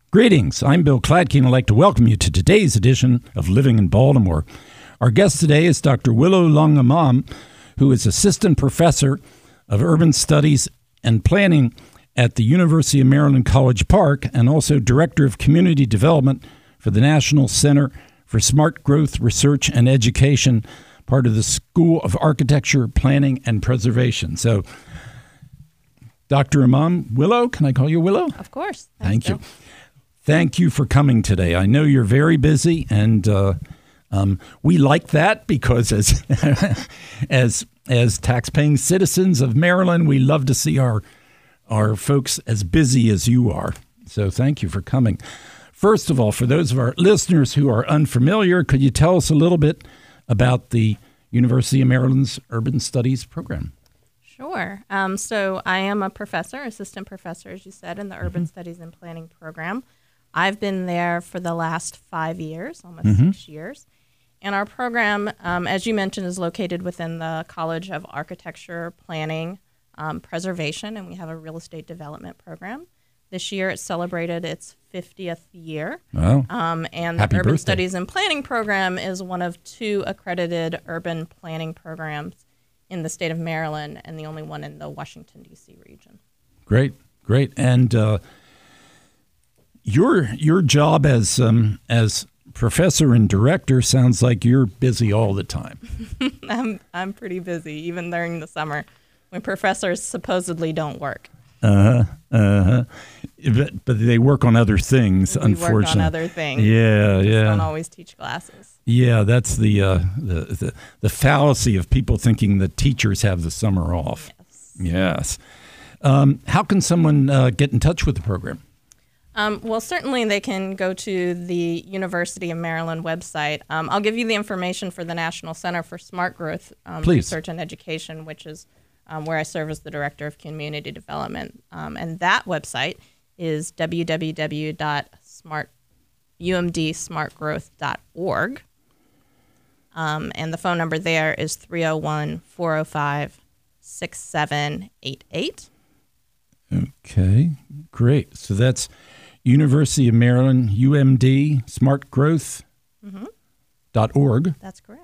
Greetings, I'm Bill Kladke, and I'd like to welcome you to today's edition of Living in Baltimore. Our guest today is Dr. Willow Long-Imam, who is Assistant Professor of Urban Studies and Planning at the University of Maryland College Park and also Director of Community Development for the National Center for Smart Growth Research and Education, part of the School of Architecture, Planning, and Preservation. So, Dr. Imam, Willow, can I call you Willow? Of course. Thank you. Thank you for coming today. I know you're very busy, and we like that because as as taxpaying citizens of Maryland, we love to see our folks as busy as you are. So thank you for coming. First of all, for those of our listeners who are unfamiliar, could you tell us a little bit about the University of Maryland's Urban Studies program? Sure. So I am a professor, assistant professor, as you said, in the Urban Studies and Planning program. I've been there for the last 5 years, almost 6 years. And our program, as you mentioned, is located within the College of Architecture, Planning, Preservation, and we have a real estate development program. This year it celebrated its 50th year. Wow. And Happy the Urban birthday. Studies and Planning program is one of 2 accredited urban planning programs in the state of Maryland and the only one in the Washington, D.C. region. Great. And your job as professor and director sounds like you're busy all the time. I'm pretty busy, even during the summer when professors supposedly don't work. But they work on other things, unfortunately. We work on other things. Yeah. Don't always teach classes. Yeah, that's the fallacy of people thinking that teachers have the summer off. Yes. How can someone get in touch with the program? Well, certainly they can go to the University of Maryland website. I'll give you the information for the National Center for Smart Growth Research and Education, which is where I serve as the Director of Community Development. And that website is www.umdsmartgrowth.org. And the phone number there is 301-405-6788. Okay, great. So that's University of Maryland, UMD, smartgrowth.org. That's correct.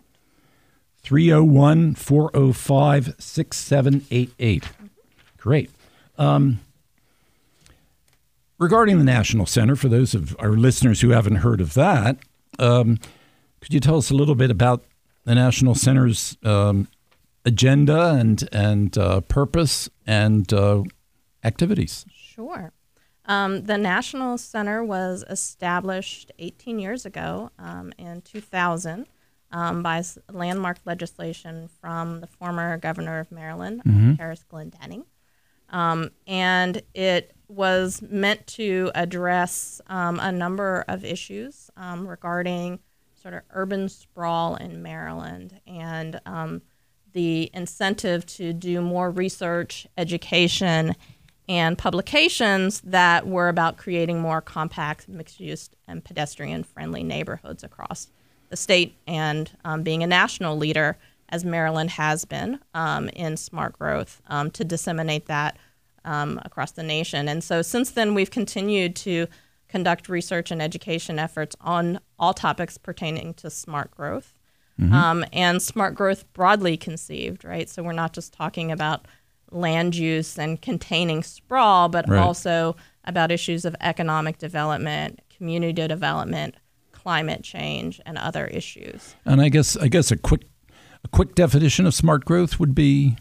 301-405-6788. Great. Regarding the National Center, for those of our listeners who haven't heard of that, could you tell us a little bit about the National Center's agenda and purpose and activities? Sure. The National Center was established 18 years ago in 2000 by landmark legislation from the former governor of Maryland, Harris Glendenning. And it was meant to address a number of issues regarding sort of urban sprawl in Maryland and the incentive to do more research, education, and publications that were about creating more compact, mixed-use, and pedestrian-friendly neighborhoods across the state and being a national leader, as Maryland has been in smart growth, to disseminate that across the nation. And so since then, we've continued to conduct research and education efforts on all topics pertaining to smart growth and smart growth broadly conceived, right? So we're not just talking about land use and containing sprawl, but also about issues of economic development, community development, climate change, and other issues. And I guess a quick definition of smart growth would be.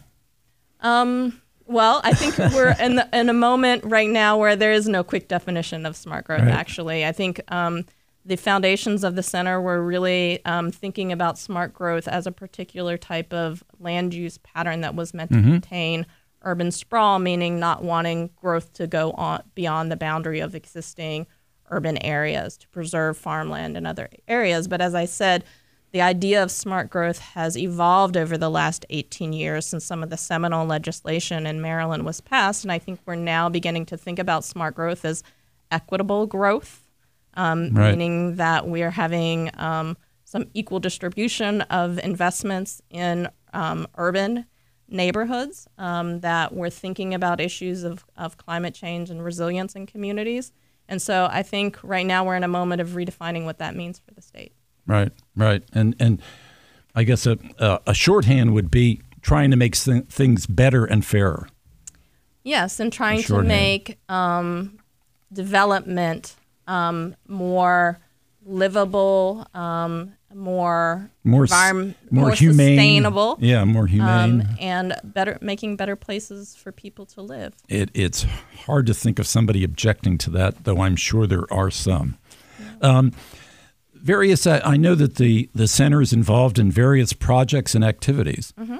Well, I think we're in a moment right now where there is no quick definition of smart growth. Actually, I think the foundations of the center were really thinking about smart growth as a particular type of land use pattern that was meant to contain urban sprawl, meaning not wanting growth to go on beyond the boundary of existing urban areas to preserve farmland and other areas. But as I said, the idea of smart growth has evolved over the last 18 years since some of the seminal legislation in Maryland was passed. And I think we're now beginning to think about smart growth as equitable growth, meaning that we are having some equal distribution of investments in urban neighborhoods, that we're thinking about issues of climate change and resilience in communities, And so I think right now we're in a moment of redefining what that means for the state. Right. And I guess a shorthand would be trying to make things better and fairer. Yes, and trying to make development more livable, more humane, sustainable. Yeah, more humane. And making better places for people to live. It's hard to think of somebody objecting to that, though I'm sure there are some. I know that the center is involved in various projects and activities. Mm-hmm.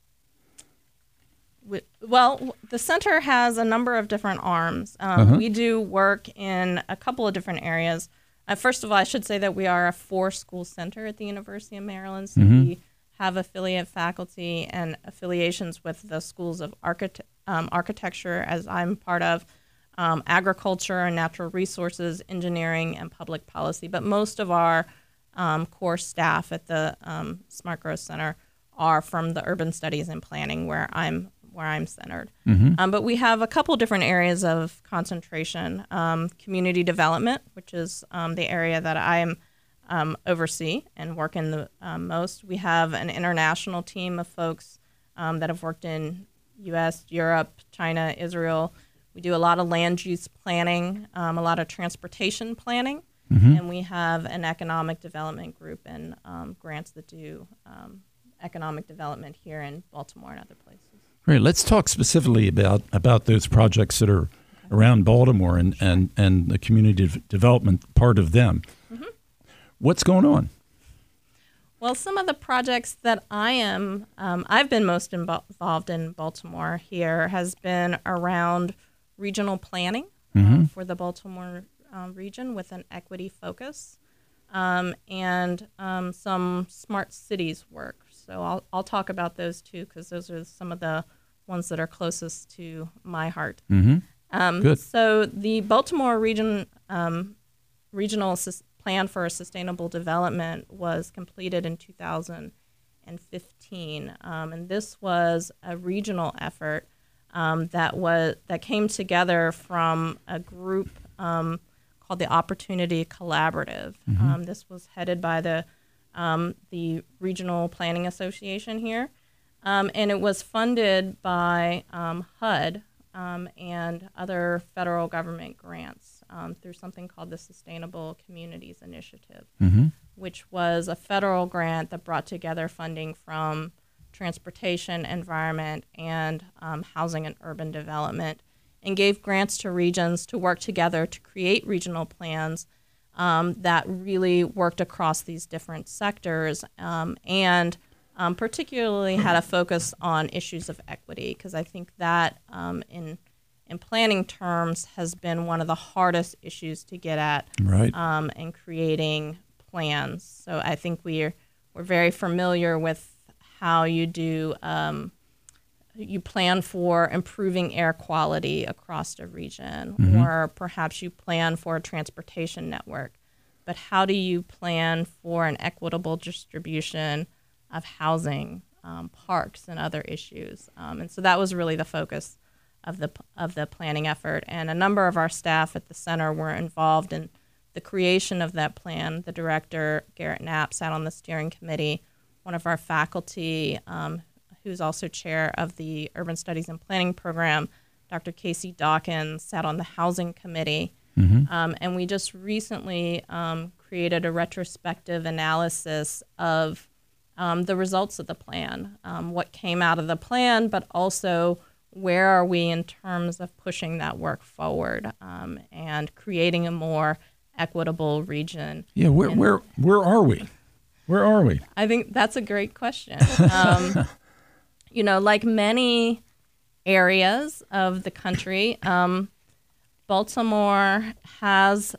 Well, the center has a number of different arms. We do work in a couple of different areas. First of all, I should say that we are a 4-school center at the University of Maryland. So we have affiliate faculty and affiliations with the schools of architecture, as I'm part of, agriculture and natural resources, engineering, and public policy. But most of our core staff at the Smart Growth Center are from the urban studies and planning, where I'm centered. But we have a couple different areas of concentration. Community development, which is the area that I oversee and work in the most. We have an international team of folks that have worked in U.S., Europe, China, Israel. We do a lot of land use planning, a lot of transportation planning, and we have an economic development group and grants that do economic development here in Baltimore and other places. Great. Let's talk specifically about those projects that are around Baltimore and the community development part of them. What's going on? Well, some of the projects that I've been most involved in Baltimore here has been around regional planning for the Baltimore region with an equity focus, and some smart cities work. So I'll talk about those too, because those are some of the ones that are closest to my heart. Good. So the Baltimore regional plan for Sustainable Development was completed in 2015, and this was a regional effort that came together from a group called the Opportunity Collaborative. This was headed by the Regional Planning Association here, and it was funded by HUD and other federal government grants through something called the Sustainable Communities Initiative, which was a federal grant that brought together funding from transportation, environment, and housing and urban development, and gave grants to regions to work together to create regional plans that really worked across these different sectors, and particularly had a focus on issues of equity, because I think that in planning terms has been one of the hardest issues to get at in creating plans. So I think we're very familiar with how you do you plan for improving air quality across a region, or perhaps you plan for a transportation network. But how do you plan for an equitable distribution of housing, parks, and other issues? And so that was really the focus of the planning effort. And a number of our staff at the center were involved in the creation of that plan. The director, Garrett Knapp, sat on the steering committee. One of our faculty, who's also chair of the Urban Studies and Planning program, Dr. Casey Dawkins, sat on the housing committee. And we just recently created a retrospective analysis of the results of the plan, what came out of the plan, but also where are we in terms of pushing that work forward and creating a more equitable region. Yeah, where are we? Where are we? I think that's a great question. Like many areas of the country, Baltimore has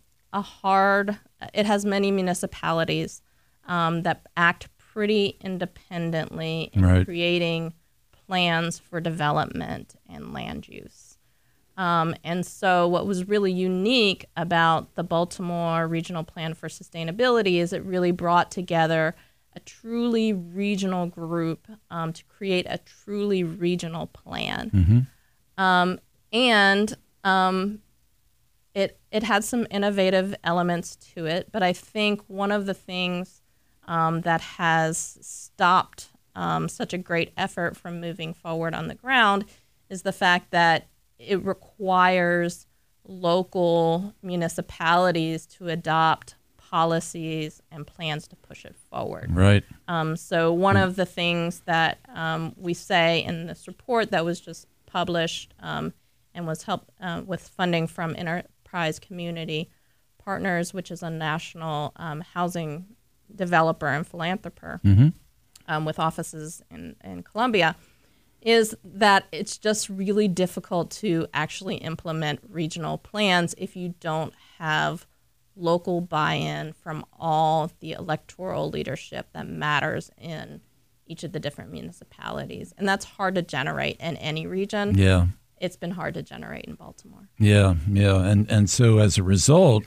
many municipalities that act pretty independently in creating plans for development and land use. And so what was really unique about the Baltimore Regional Plan for Sustainability is it really brought together a truly regional group to create a truly regional plan. It had some innovative elements to it, but I think one of the things that has stopped such a great effort from moving forward on the ground is the fact that it requires local municipalities to adopt policies and plans to push it forward. Right. So one of the things that we say in this report that was just published and was helped with funding from Enterprise Community Partners, which is a national housing developer and philanthropist with offices in Colombia, is that it's just really difficult to actually implement regional plans if you don't have local buy-in from all the electoral leadership that matters in each of the different municipalities. And that's hard to generate in any region. Yeah. It's been hard to generate in Baltimore. Yeah. And so as a result,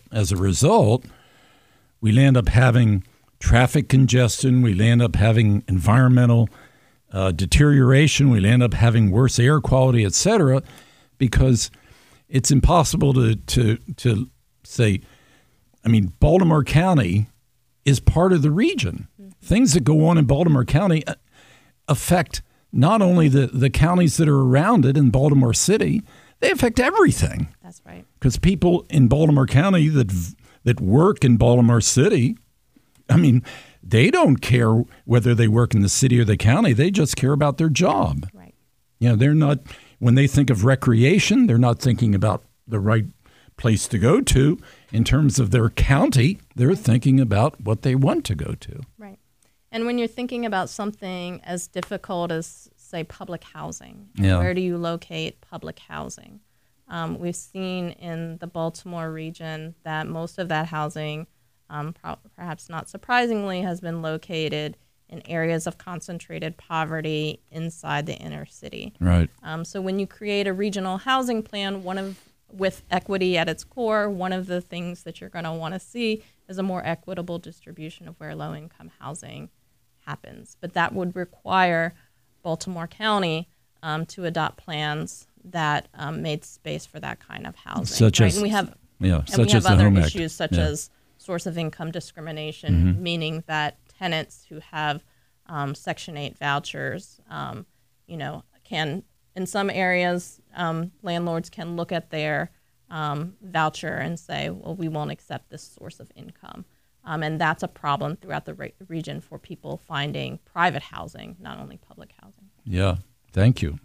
we end up having traffic congestion, we end up having environmental deterioration, we end up having worse air quality, et cetera, because it's impossible to say, I mean, Baltimore County is part of the region. Mm-hmm. Things that go on in Baltimore County affect not only the counties that are around it in Baltimore City, they affect everything. That's right. Because people in Baltimore County that work in Baltimore City, I mean, they don't care whether they work in the city or the county. They just care about their job. Right. You know, they're not, when they think of recreation, they're not thinking about the right place to go to. In terms of their county, they're thinking about what they want to go to. Right. And when you're thinking about something as difficult as, say, public housing, where do you locate public housing? We've seen in the Baltimore region that most of that housing, perhaps not surprisingly, has been located in areas of concentrated poverty inside the inner city. Right. So when you create a regional housing plan, with equity at its core, one of the things that you're going to want to see is a more equitable distribution of where low-income housing happens. But that would require Baltimore County to adopt plans that made space for that kind of housing. Such as, and we have other issues such as source of income discrimination, meaning that tenants who have Section 8 vouchers, can, in some areas, landlords can look at their voucher and say, well, we won't accept this source of income. And that's a problem throughout the region for people finding private housing, not only public housing. Yeah, thank you.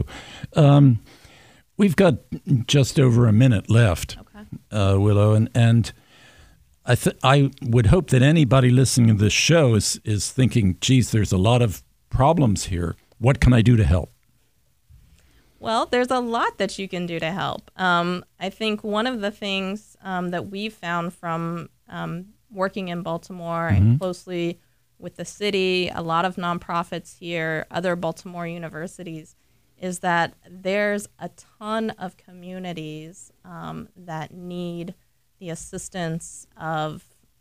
We've got just over a minute left, Willow, and I would hope that anybody listening to this show is thinking, geez, there's a lot of problems here. What can I do to help? Well, there's a lot that you can do to help. I think one of the things that we've found from working in Baltimore and closely with the city, a lot of nonprofits here, other Baltimore universities, is that there's a ton of communities that need the assistance of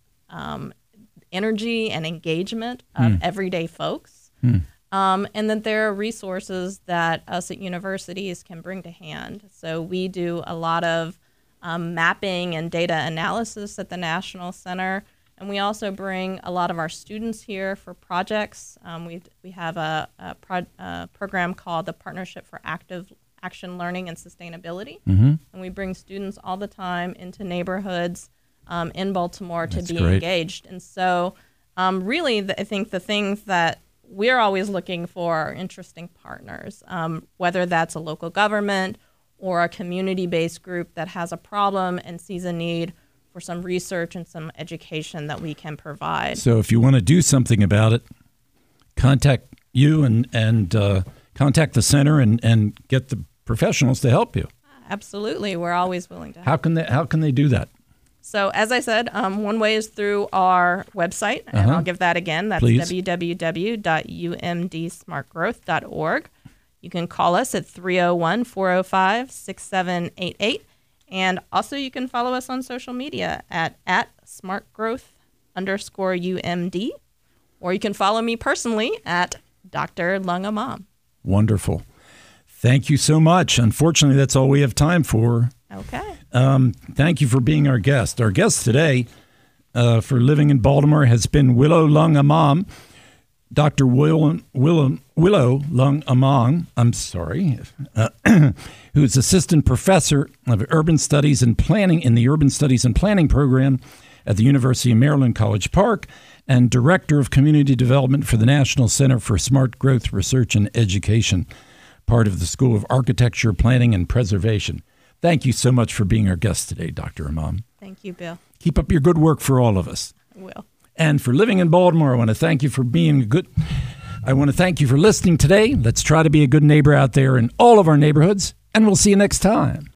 energy and engagement of everyday folks. And that there are resources that us at universities can bring to hand. So we do a lot of mapping and data analysis at the National Center, and we also bring a lot of our students here for projects. We have a program called the Partnership for Active Action Learning and Sustainability, and we bring students all the time into neighborhoods in Baltimore to be engaged. And so really, I think the things that we're always looking for interesting partners, whether that's a local government or a community-based group that has a problem and sees a need for some research and some education that we can provide. So if you want to do something about it, contact you and contact the center and get the professionals to help you. Absolutely. We're always willing to help. How can they do that? So as I said, one way is through our website, and I'll give that again. That's www.umdsmartgrowth.org. You can call us at 301-405-6788. And also you can follow us on social media at smartgrowth_UMD, or you can follow me personally at Dr. Lung Imam. Wonderful. Thank you so much. Unfortunately, that's all we have time for Okay. Thank you for being our guest. Our guest today for Living in Baltimore has been Willow Lung Imam. Dr. Willow Lung Imam, who's assistant professor of urban studies and planning in the Urban Studies and Planning program at the University of Maryland, College Park, and director of community development for the National Center for Smart Growth Research and Education, part of the School of Architecture, Planning, and Preservation. Thank you so much for being our guest today, Dr. Imam. Thank you, Bill. Keep up your good work for all of us. I will. And for Living in Baltimore, I want to thank you for I want to thank you for listening today. Let's try to be a good neighbor out there in all of our neighborhoods, and we'll see you next time.